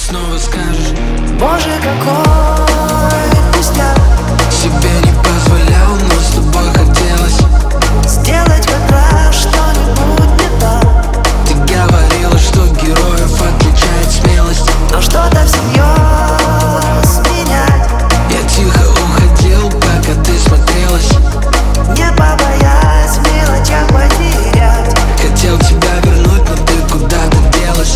снова скажешь: Боже, какой пустяк. себе не позволял, но с тобой хотелось Сделать как раз что-нибудь не так. Ты говорила, что героев отличает смелость, Но что-то всерьез менять. я тихо уходил, пока ты смотрелась, Не побоясь в мелочах потерять. хотел тебя вернуть, но ты куда-то делась.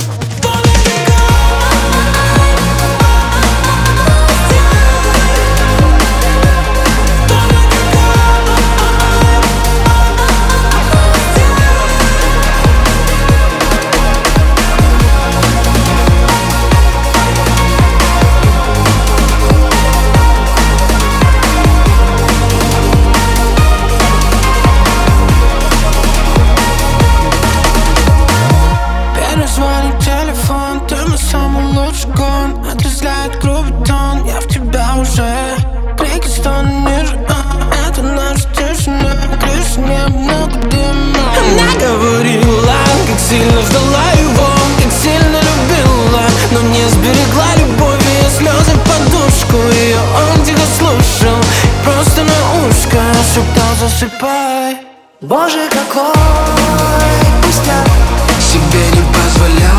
Звонит телефон, ты мой самый лучший гон. Отрезляет грубый тон, я в тебя уже. Крики, стоны ниже, это наша тишина. Крыша, небо, много дыма. Она говорила, как сильно ждала его, как сильно любила, но не сберегла любовь, ее слезы подушку. Ее он тихо слушал, просто на ушко шептал: засыпай. Боже, какой пустяк. Себе не позволял,